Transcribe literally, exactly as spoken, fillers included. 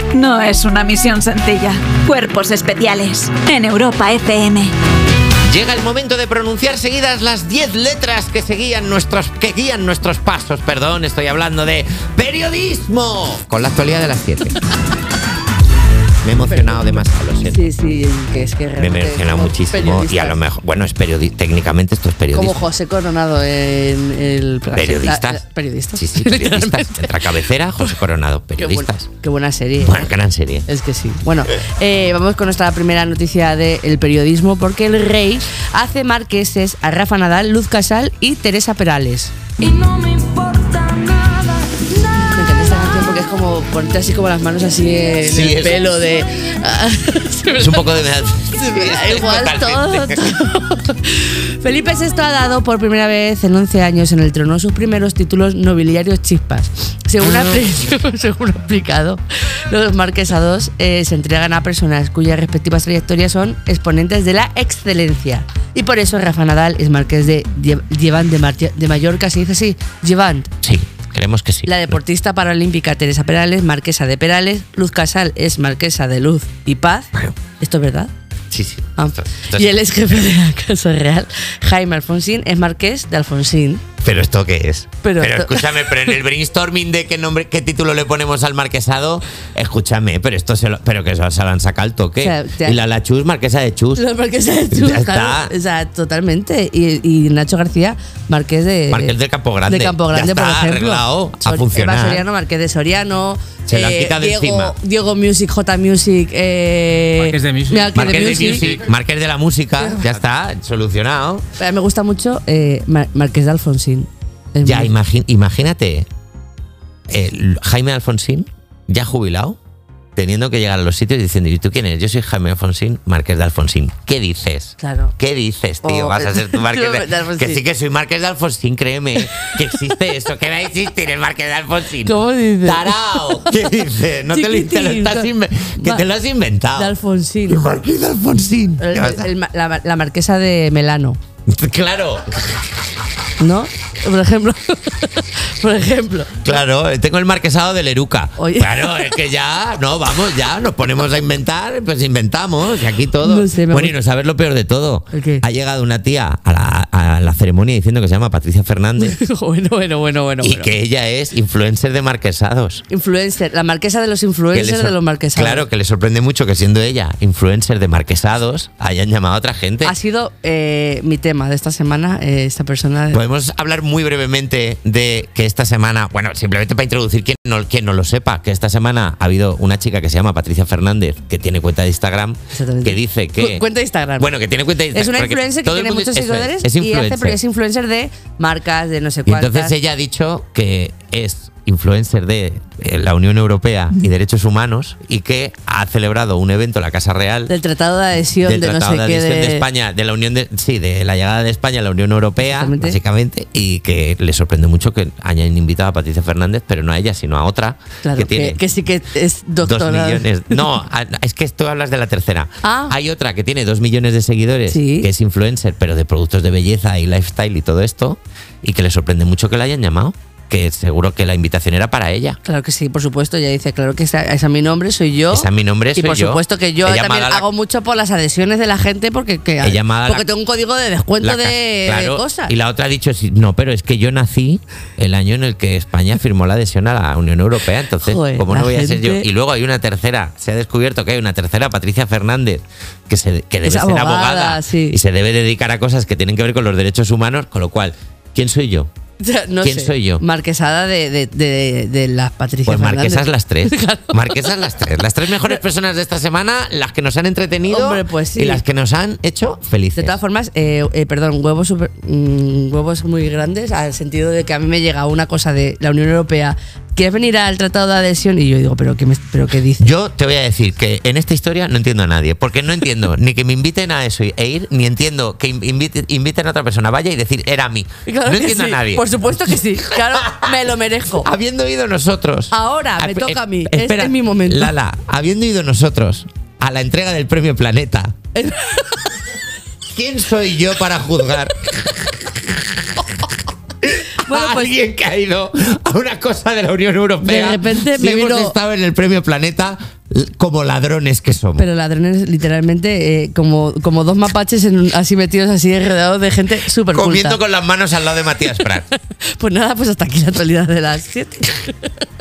No es una misión sencilla. Cuerpos especiales en Europa F M. Llega el momento de pronunciar seguidas las diez letras que seguían nuestros, que guían nuestros pasos. Perdón, estoy hablando de periodismo. Con la actualidad de las siete. Me he emocionado demasiado, lo siento. Sí, sí, que es que Me he emocionado muchísimo y a lo mejor, bueno, es periodi- técnicamente esto es periodismo. Como José Coronado en el... ¿Periodistas? La, la, periodistas. Sí, sí, periodistas. Entra cabecera, José Coronado, periodistas. Qué, buen, qué buena serie. Bueno, gran serie. Es que sí. Bueno, eh, vamos con nuestra primera noticia del periodismo, porque el Rey hace marqueses a Rafa Nadal, Luz Casal y Teresa Perales. Y no me importa nada, nada. Me encanta esta canción porque es como ponerte así como las manos así en Sí, el es- pelo de... Es un poco de... Se me da igual todo, Totalmente. todo. Felipe sexto ha dado por primera vez en once años en el trono sus primeros títulos nobiliarios chispas. Según ha, según ha explicado, los marquesados eh, se entregan a personas cuyas respectivas trayectorias son exponentes de la excelencia. Y por eso Rafa Nadal es marqués de Llevant de, Mar- de Mallorca, se dice así, Llevant. Sí, creemos que sí. La deportista paralímpica Teresa Perales, marquesa de Perales. Luz Casal es marquesa de Luz y Paz. Bueno. ¿Esto es verdad? Sí, sí. Ah. Esto- esto es- Y el ex jefe de la Casa Real, Jaime Alfonsín, es marqués de Alfonsín. ¿Pero esto qué es? Pero Pero, esto- escúchame, pero en el brainstorming de qué nombre, qué título le ponemos al marquesado, escúchame, pero esto se lo, pero que eso se lo han sacado al toque. O sea, te- Y la, la Chus, marquesa de Chus. La marquesa de Chus, Ya claro. está. O sea, totalmente. Y, y Nacho García, marqués de... Marqués del Campo Grande. De Campo Grande, Ya por está, ejemplo. arreglado, a Sor- funcionar. Eva Soriano, marqués de Soriano. Se lo han quitado de Diego, encima. Diego Music, J Music. Eh, Marqués de Music. Marqués Marqués de de Music. Music, Marqués de la música, ya está, solucionado. Pero me gusta mucho eh, Mar- Marqués de Alfonsín. Es Ya, muy- imagi- imagínate, eh, Jaime Alfonsín, ya jubilado, teniendo que llegar a los sitios diciendo, ¿y tú quién eres? Yo soy Jaime Alfonsín, marqués de Alfonsín. ¿Qué dices? Claro. ¿Qué dices, tío? Oh, Vas a ser tu marqués de de, Alfonsín. Que sí que soy marqués de Alfonsín, créeme. Que existe eso, que va a existir el marqués de Alfonsín. ¿Cómo dices? ¡Tarao! ¿Qué dices? No te lo, te lo estás Chiquitín. inve- que te lo has inventado. De Alfonsín. El marqués de Alfonsín. El- ¿Qué vas a- el- la, la marquesa de Melano, Claro, ¿no? Por ejemplo. Por ejemplo. claro, tengo el marquesado de Leruca. Oye. Claro, es que ya, no, vamos, ya, nos ponemos a inventar, pues inventamos, y aquí todo. No sé, me bueno, y gusta. no sabes lo peor de todo. ¿El qué? Ha llegado una tía a la, a la ceremonia diciendo que se llama Patricia Fernández bueno, bueno, bueno, bueno. y bueno. que ella es influencer de marquesados. Influencer, la marquesa de los Que le influencers sor- de los marquesados. Claro, que le sorprende mucho que siendo ella influencer de marquesados hayan llamado a otra gente. Ha sido eh, mi tema de esta semana, eh, esta persona. Podemos hablar muy brevemente de que esta semana, bueno, simplemente para introducir quien no, quien no lo sepa, que esta semana ha habido una chica que se llama Patricia Fernández, que tiene cuenta de Instagram, Exactamente. que dice que... Cu- cuenta de Instagram. Bueno, que tiene cuenta de Instagram. Es una porque influencer que todo el tiene mundo- muchos eso es, seguidores es y hace, influencer. pero es influencer de marcas, de no sé Y cuántas. entonces ella ha dicho que es influencer de eh, la Unión Europea y Derechos Humanos y que ha celebrado un evento en la Casa Real Del tratado de adhesión del de no Tratado sé de qué. Adhesión de... De España, de la Unión de, sí, de la llegada de España a la Unión Europea, Exactamente. básicamente, y que le sorprende mucho que hayan invitado a Patricia Fernández, pero no a ella, sino a otra Claro, que que, tiene que sí que es dos doctora. millones. No, a- es que tú hablas de la tercera. Ah. Hay otra que tiene dos millones de seguidores, Sí. que es influencer, pero de productos de belleza y lifestyle y todo esto, y que le sorprende mucho que la hayan llamado. Que seguro que la invitación era para ella. Claro que sí, por supuesto. Ella dice, claro que esa, esa es mi nombre, soy yo. Esa es mi nombre, Y soy por yo. supuesto que yo He también llamado a la- hago mucho por las adhesiones de la gente porque, que, He llamado a la- porque tengo un código de descuento La ca- de, claro, de cosas. Y la otra ha dicho, sí, no, pero es que yo nací el año en el que España firmó la adhesión a la Unión Europea, entonces, Joder, ¿cómo la no voy a ser yo? gente- Y luego hay una tercera, se ha descubierto que hay una tercera, Patricia Fernández, que, se, que debe Es ser abogada, abogada sí. y se debe dedicar a cosas que tienen que ver con los derechos humanos, con lo cual, ¿quién soy yo? O sea, no ¿Quién sé, soy yo? Marquesada de, de, de, de las Patricia Pues Fernández. marquesas las tres. Claro. Marquesas las tres. Las tres mejores personas de esta semana, las que nos han entretenido Hombre, pues sí. y las que nos han hecho felices. De todas formas, eh, eh, perdón, huevos, super- mm, huevos muy grandes, al sentido de que a mí me llega una cosa de la Unión Europea. ¿Quieres venir al tratado de adhesión? Y yo digo, ¿pero qué, me, pero qué dices? Yo te voy a decir que en esta historia no entiendo a nadie, porque no entiendo ni que me inviten a eso e ir, ni entiendo que invite- inviten a otra persona, vaya y decir, era a mí. Claro no que entiendo sí, a nadie. Por supuesto que sí. Claro, me lo merezco. Habiendo ido nosotros. Ahora me Ah, toca a mí. eh, Este es mi momento. Lala, habiendo ido nosotros a la entrega del premio Planeta, ¿quién soy yo para juzgar Bueno, pues Alguien que ha ido a una cosa de la Unión Europea. De repente si me hemos vino- estado en el premio Planeta como ladrones que somos. pero ladrones literalmente eh, como, como dos mapaches en un- así metidos así rodeados de gente súper Comiendo culta. con las manos al lado de Matías Prat. Pues nada, pues hasta aquí la actualidad de las siete.